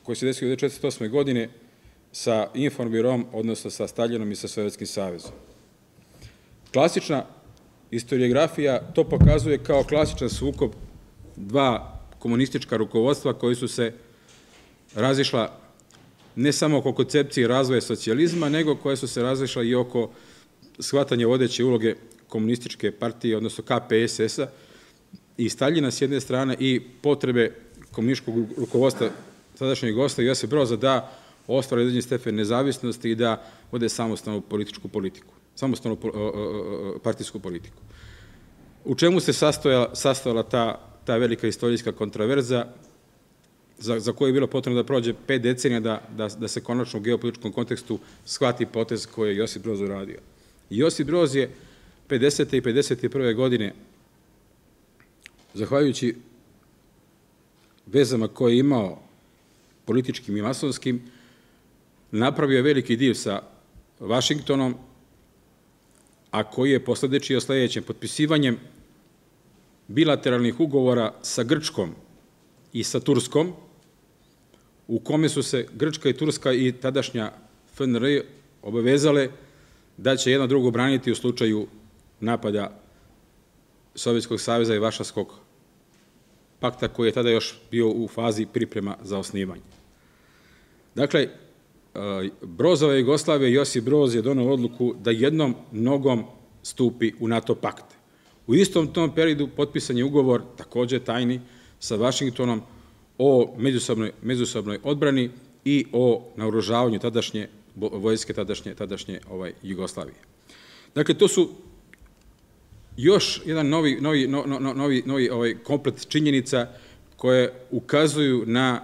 koji se desio 1948. godine sa Informbirom, odnosno sa Staljinom i sa Sovjetskim savezom. Klasična historiografija to pokazuje kao klasičan sukob dva komunistička rukovodstva koji su se razišla ne samo oko koncepcije razvoja socijalizma, nego koje su se razišla i oko shvatanja vodeće uloge komunističke partije, odnosno KPSS-a i Staljina s jedne strane i potrebe komunističkog rukovodstva tadašnjeg Josipa Josip Broza da ostvare određeni stepen nezavisnosti i da vode samostalnu političku politiku, samostalnu partijsku politiku. U čemu se sastojala ta velika istorijska kontraverza za koju je bilo potrebno da prođe 5 decenija da se konačno u geopolitičkom kontekstu shvati potez koji je Josip Broz uradio. Josip Broz je 50. i 51. godine, zahvaljujući vezama koje je imao političkim i masonskim, napravio veliki div sa Vašingtonom, a koji je posledečio sledećem potpisivanjem bilateralnih ugovora sa Grčkom i sa Turskom, u kome su se Grčka i Turska i tadašnja FNR obavezale da će jedno drugo braniti u slučaju napada Sovjetskog saveza i Varšavskog pakta, koji je tada još bio u fazi priprema za osnivanje. Dakle, Brozova Jugoslavija, Josip Broz je doneo odluku da jednom nogom stupi u NATO pakt. U istom tom periodu potpisan je ugovor, takođe tajni, sa Vašingtonom o međusobnoj odbrani i o naoružavanju tadašnje vojske, tadašnje Jugoslavije. Dakle, to su još jedan novi komplet činjenica koje ukazuju na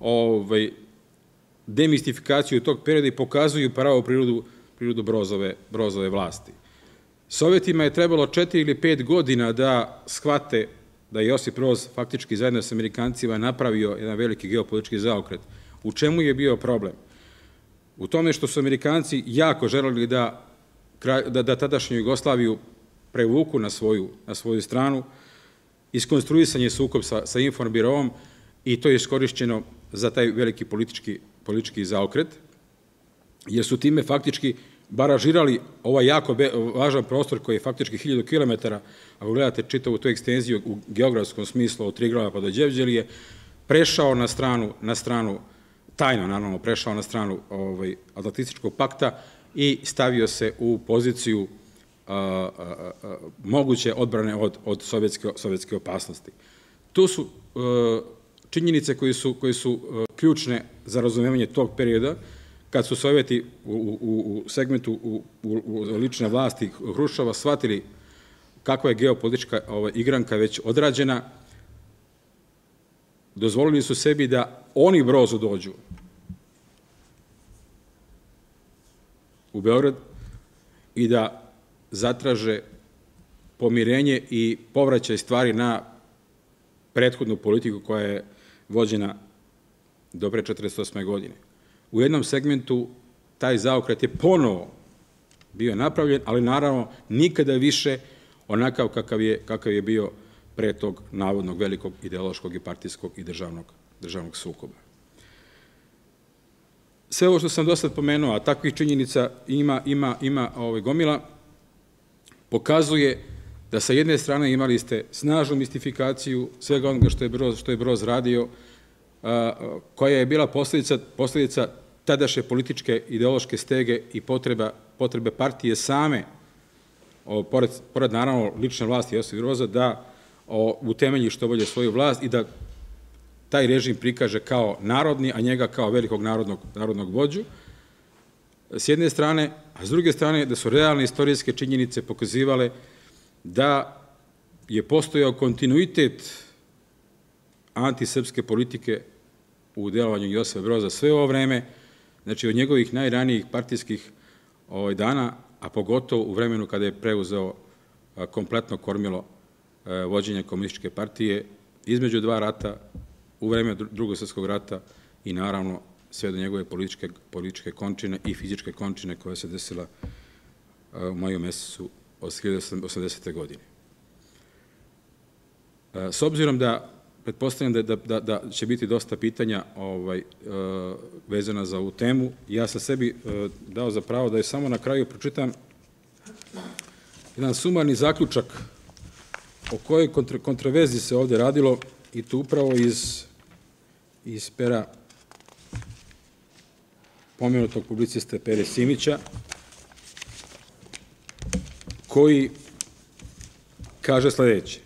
demistifikaciju tog perioda i pokazuju pravu prirodu Brozove vlasti. Sovjetima je trebalo 4 ili 5 godina da shvate da je Josip Broz faktički zajedno sa Amerikancima napravio jedan veliki geopolitički zaokret. U čemu je bio problem? U tome što su Amerikanci jako želeli da tadašnju Jugoslaviju prevuku na svoju stranu, iskonstruisan je sukob sa Informbirom i to je iskorišćeno za taj veliki politički zaokret, jer su time faktički baražirali ovaj jako važan prostor koji je faktički 1000 km, ako gledate čitavu tu ekstenziju u geografskom smislu od Triglava pa do Đevđelije, prešao na stranu, tajno naravno prešao na stranu Atlantističkog pakta i stavio se u poziciju moguće odbrane od sovjetske opasnosti. To su činjenice koje su ključne za razumevanje tog perioda, kad su Sovjeti u segmentu u lične vlasti Hruščova shvatili kakva je geopolitička igranka već odrađena, dozvolili su sebi da oni Brozu dođu u Beograd i da zatraže pomirenje i povraćaj stvari na prethodnu politiku koja je vođena do pre 1948. godine. U jednom segmentu taj zaokret je ponovo bio napravljen, ali naravno nikada više onakav kakav je bio pre tog navodnog velikog ideološkog i partijskog i državnog sukoba. Sve ovo što sam do sad pomenuo, a takvih činjenica ima gomila, pokazuje da sa jedne strane imali ste snažnu mistifikaciju svega onoga što je Broz radio, koja je bila posljedica tadašnje političke ideološke stege i potrebe partije same, pored naravno lične vlasti Josipa Broza, da utemelji što bolje svoju vlast i da taj režim prikaže kao narodni, a njega kao velikog narodnog vođu, s jedne strane, a s druge strane da su realne istorijske činjenice pokazivale da je postojao kontinuitet antisrpske politike u delovanju Josipa Broza sve ovo vreme, znači od njegovih najranijih partijskih dana, a pogotovo u vremenu kada je preuzeo kompletno kormilo vođenja komunističke partije između dva rata, u vreme Drugog svjetskog rata i naravno sve do njegove političke končine i fizičke končine koja se desila u maju mesecu od 1980. godine. S obzirom da pretpostavljam da će biti dosta pitanja vezana za ovu temu. Ja sam sebi dao za pravo da je samo na kraju pročitam jedan sumarni zaključak o kojoj kontroverzi se ovdje radilo, i to upravo iz pera pomenutog publiciste Pere Simića, koji kaže sljedeće: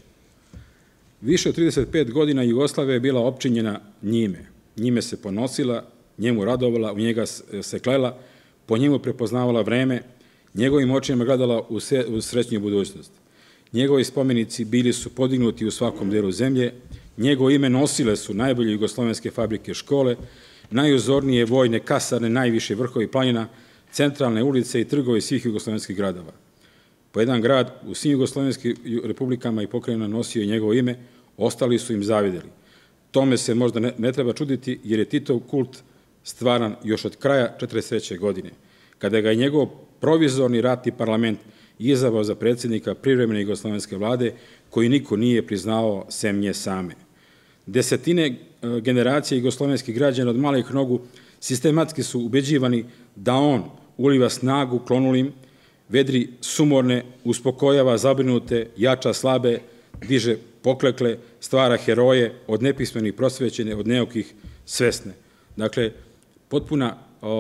više od 35 godina Jugoslavija je bila opčinjena njime se ponosila, njemu radovala, u njega se klela, po njemu prepoznavala vreme, njegovim očima gledala u srećnju budućnost. Njegovi spomenici bili su podignuti u svakom delu zemlje, njegovo ime nosile su najbolje jugoslovenske fabrike, škole, najuzornije vojne kasarne, najviše vrhovi planina, centralne ulice i trgovi svih jugoslovenskih gradova. Po jedan grad u svim jugoslovenskim republikama i pokrajinama nosio njegovo ime, ostali su im zavideli. Tome se možda ne treba čuditi, jer je Titov kult stvaran još od kraja 1943. godine, kada ga je njegov provizorni ratni parlament izabrao za predsjednika privremene jugoslovenske vlade, koji niko nije priznao sem nje same. Desetine generacije jugoslovenskih građana od malih nogu sistematski su ubeđivani da on uliva snagu klonulim, vedri sumorne, uspokojava zabrinute, jača slabe, diže poklekle, stvara heroje, od nepismenih prosvećene, od neukih svesne. Dakle, potpuna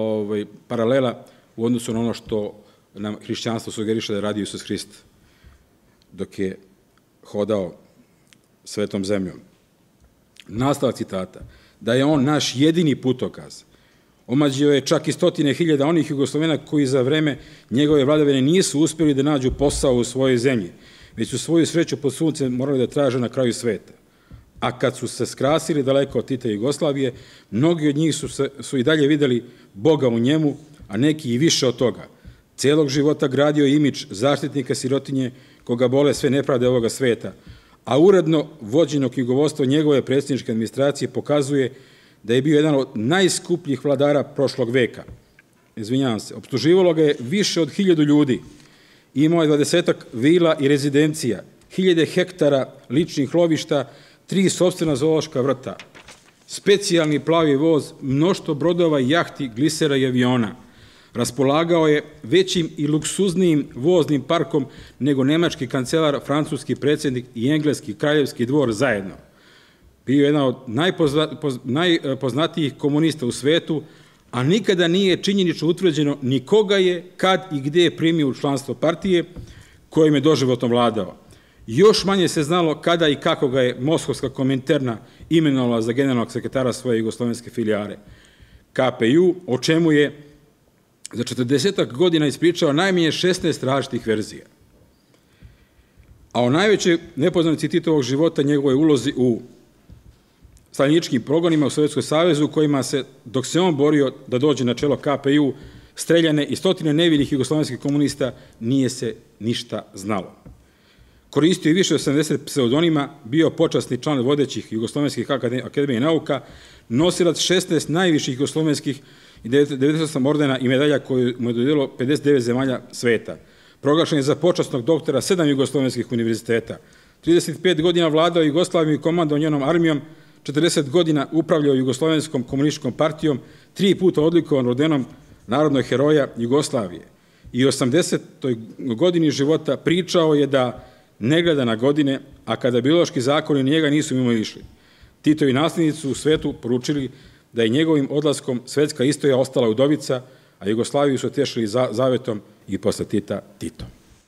paralela u odnosu na ono što nam hrišćanstvo sugeriše da radi Isus Hrist dok je hodao svetom zemljom. Nastavak citata: da je on naš jedini putokaz. Omađio je čak i 100.000 onih Jugoslovena koji za vreme njegove vladavine nisu uspjeli da nađu posao u svojoj zemlji, već su svoju sreću pod suncem morali da traže na kraju sveta. A kad su se skrasili daleko od Tita i Jugoslavije, mnogi od njih su i dalje videli Boga u njemu, a neki i više od toga. Cijelog života gradio imidž zaštitnika sirotinje koga bole sve nepravde ovoga sveta, a uredno vođeno knjigovodstvo njegove predsjedničke administracije pokazuje da je bio jedan od najskupljih vladara prošlog veka. Izvinjavam se, optuživalo ga je više od 1000 ljudi. Imao je 20 vila i rezidencija, 1000 hektara ličnih lovišta, 3 sopstvena zoološka vrta, specijalni plavi voz, mnoštvo brodova, jahti, glisera i aviona. Raspolagao je većim i luksuznijim voznim parkom nego nemački kancelar, francuski predsjednik i engleski kraljevski dvor zajedno. Bio je jedan od najpoznatijih komunista u svetu, a nikada nije činjenično utvrđeno ni koga je, kad i gde je primio u članstvo partije kojim je doživotno vladao. Još manje se znalo kada i kako ga je Moskovska Kominterna imenovala za generalnog sekretara svoje jugoslovenske filijale KPU, o čemu je za 40 godina ispričao najmanje 16 različitih verzija. A o najvećoj nepoznanici Titovog života, njegovoj ulozi u staljiničkim progonima u Sovjetskom savezu, kojima se, dok se on borio da dođe na čelo KPU, streljane i 100 nevinih jugoslovenskih komunista, nije se ništa znalo. Koristio je više od 70 pseudonima, bio počasni član vodećih jugoslovenskih akademija nauka, nosilac 16 najviših jugoslovenskih i 98 ordena i medalja koje mu je dodijelilo 59 zemalja sveta. Proglašen je za počasnog doktora 7 jugoslovenskih univerziteta. 35 godina vladao Jugoslavijom i komandao njenom armijom, 40 godina upravljao Jugoslovenskom komunističkom partijom, 3 puta odlikovan ordenom narodnog heroja Jugoslavije. I u 80. godini života pričao je da ne gleda na godine, a kada biološki zakoni njega nisu mimo išli. Titovi nasljednici u svetu poručili da je njegovim odlaskom svetska istorija ostala udovica, a Jugoslaviju su tešili zavetom i posle Tita Tito.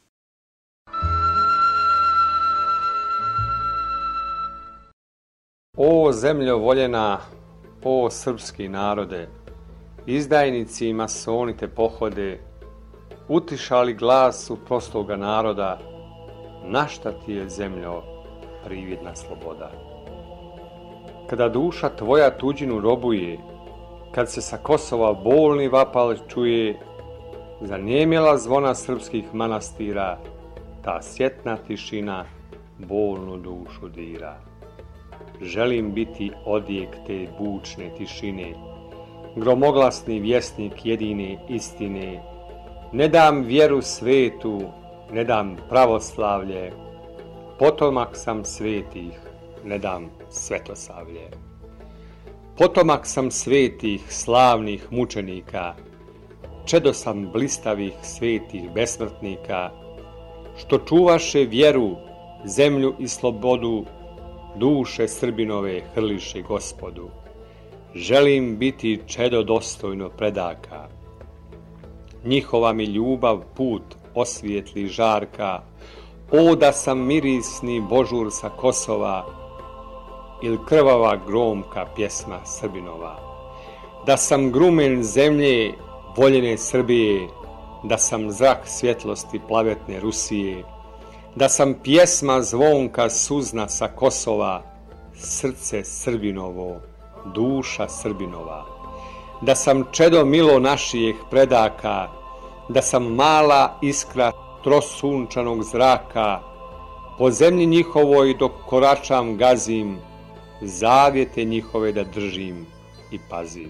O zemljo voljena, o srpski narode, izdajnici i masoni te pohode, utišali glasu prostoga naroda, na šta ti je zemljo prividna sloboda? Kada duša tvoja tuđinu robuje, kad se sa Kosova bolni vapal čuje, zanijemjela zvona srpskih manastira, ta sjetna tišina bolnu dušu dira. Želim biti odjek te bučne tišine, gromoglasni vjesnik jedine istine. Ne dam vjeru svetu, ne dam pravoslavlje, potomak sam svetih, ne dam Svetosavlje. Potomak sam svetih, slavnih mučenika, čedo sam blistavih svetih besmrtnika, što čuvaše vjeru, zemlju i slobodu, duše Srbinove hrliše Gospodu. Želim biti čedo dostojno predaka, njihova mi ljubav put osvijetli žarka, o da sam mirisni božur sa Kosova, il krvava gromka pjesma Srbinova. Da sam grumen zemlje voljene Srbije, da sam zrak svjetlosti plavetne Rusije, da sam pjesma zvonka suzna sa Kosova, srce Srbinovo, duša Srbinova. Da sam čedo milo našijeh predaka, da sam mala iskra trosunčanog zraka, po zemlji njihovoj dok koračam gazim, zavjete njihove da držim i pazim.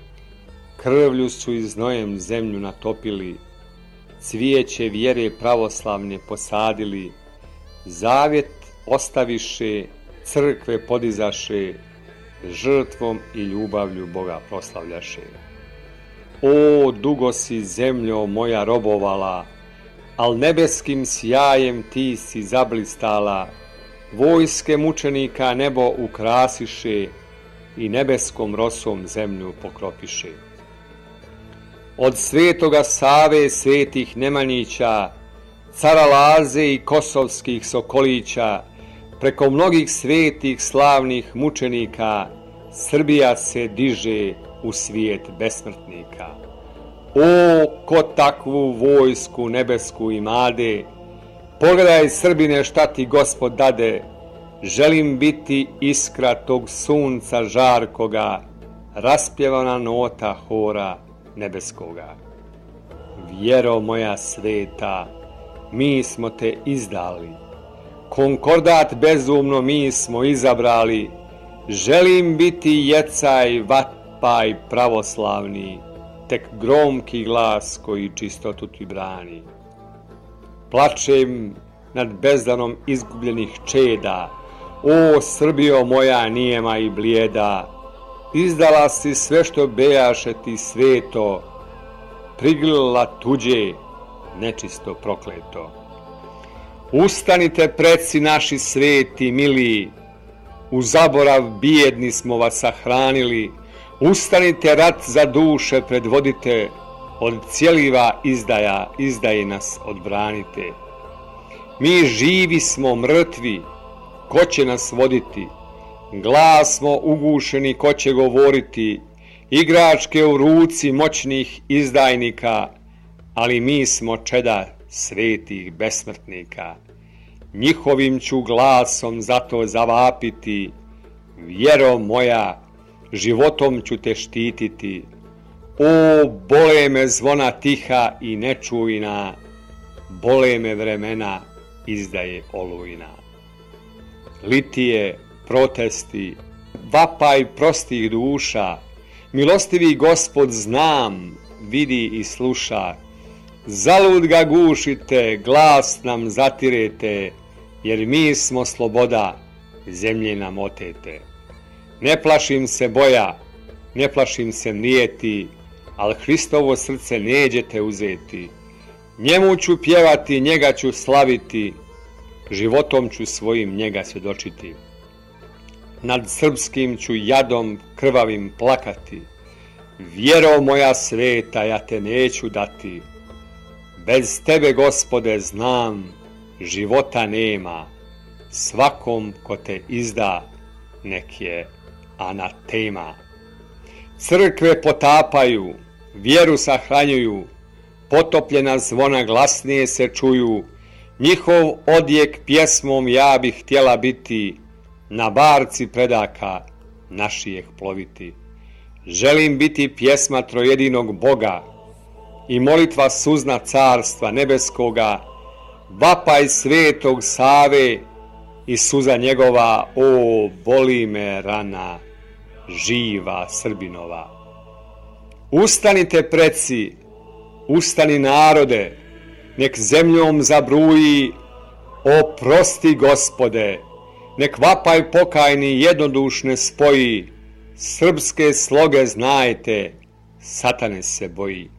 Krvlju su i znojem zemlju natopili, cvijeće vjere pravoslavne posadili, zavjet ostaviše, crkve podizaše, žrtvom i ljubavlju Boga proslavljaše. O, dugo si zemljo moja robovala, al nebeskim sjajem ti si zablistala, vojske mučenika nebo ukrasiše i nebeskom rosom zemlju pokropiše. Od svetoga Save svetih Nemanjića, cara Laze i kosovskih sokolića, preko mnogih svetih slavnih mučenika, Srbija se diže u svijet besmrtnika. O, ko takvu vojsku nebesku imade, pogledaj Srbine šta ti Gospod dade, želim biti iskra tog sunca žarkoga, raspjevana nota hora nebeskoga. Vjero moja sveta, mi smo te izdali, konkordat bezumno mi smo izabrali, želim biti jecaj, vapaj pravoslavni, tek gromki glas koji čistotu ti brani. Plačem nad bezdanom izgubljenih čeda, o Srbijo moja nijema i blijeda, izdala si sve što bejaše ti sveto, prigrlila tuđe, nečisto prokleto. Ustanite preci naši sveti mili, u zaborav bijedni smo vas sahranili, ustanite rat za duše predvodite, od cijeliva izdaje nas odbranite. Mi živi smo mrtvi, ko će nas voditi? Glas smo ugušeni, ko će govoriti? Igračke u ruci moćnih izdajnika, ali mi smo čeda svetih besmrtnika. Njihovim ću glasom zato zavapiti, vjero moja, životom ću te štititi. O, bole me zvona tiha i nečujna, bole me vremena izdaje olujna. Litije, protesti, vapaj prostih duša, milostivi Gospod znam, vidi i sluša. Zalud ga gušite, glas nam zatirete, jer mi smo sloboda, zemlje nam otete. Ne plašim se boja, ne plašim se mrijeti, al Hristovo srce neđete uzeti. Njemu ću pjevati, njega ću slaviti, životom ću svojim njega svjedočiti. Nad srpskim ću jadom krvavim plakati, vjero moja sveta, ja te neću dati. Bez tebe, Gospode, znam, života nema, svakom ko te izda, nek je anatema. Crkve potapaju, vjeru sahranjuju, potopljena zvona glasnije se čuju, njihov odjek pjesmom ja bih htjela biti, na barci predaka našijeh ploviti. Želim biti pjesma trojedinog Boga i molitva suzna carstva nebeskoga, vapaj svetog Save i suza njegova, o, boli me rana, živa Srbinova. Ustanite preci, ustani narode, nek zemljom zabruji, oprosti Gospode, nek vapaj pokajni jednodušne spoji, srpske sloge znajte, satane se boji.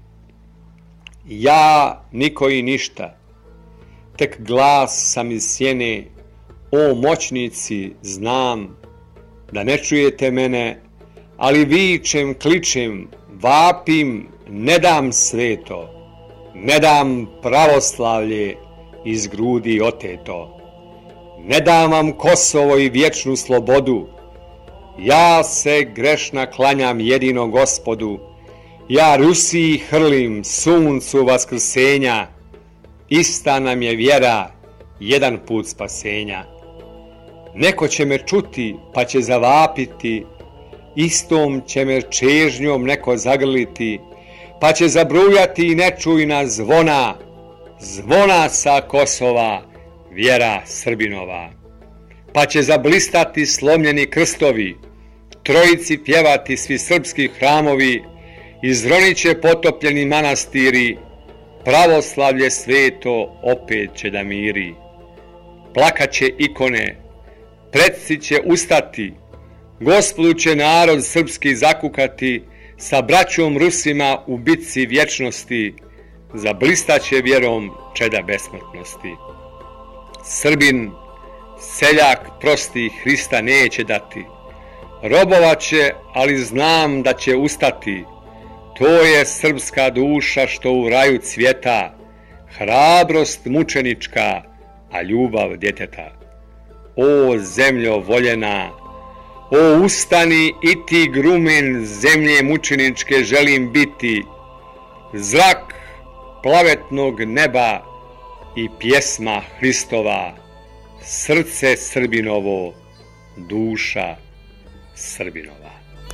Ja, niko i ništa, tek glas sam iz sjene, o moćnici, znam da ne čujete mene, ali vičem, kličem, vapim, ne dam sveto, ne dam pravoslavlje iz grudi oteto, ne dam vam Kosovo i vječnu slobodu, ja se grešna klanjam jedino Gospodu, ja Rusiji hrlim suncu vaskrsenja, ista nam je vjera, jedan put spasenja. Neko će me čuti pa će zavapiti, istom će me čežnjom neko zagrliti, pa će zabrujati nečujna zvona, zvona sa Kosova, vjera Srbinova. Pa će zablistati slomljeni krstovi, trojici pjevati svi srpski hramovi, izronit će potopljeni manastiri, pravoslavlje sveto opet će da miri. Plakat će ikone, preci će ustati, Gospodu će narod srpski zakukati, sa braćom Rusima u bitci vječnosti, zablistaće vjerom čeda besmrtnosti. Srbin, seljak prosti, Hrista neće dati, robovaće, ali znam da će ustati, to je srpska duša što u raju cvjeta, hrabrost mučenička, a ljubav djeteta. O zemljo voljena, o ustani i ti grumen zemlje mučeničke želim biti, zrak plavetnog neba i pjesma Hristova, srce Srbinovo, duša Srbinova.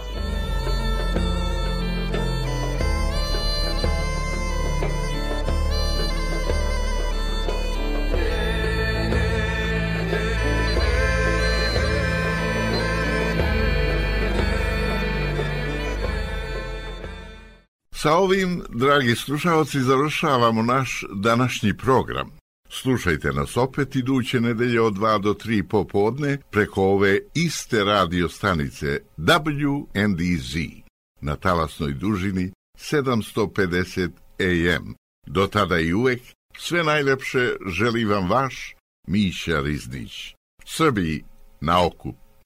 Sa ovim, dragi slušalci, završavamo naš današnji program. Slušajte nas opet iduće nedelje od 2 do 3 popodne preko ove iste radio stanice WNDZ na talasnoj dužini 750 AM. Do tada i uvek sve najlepše želi vam vaš Miša Riznić. Srbiji na okup.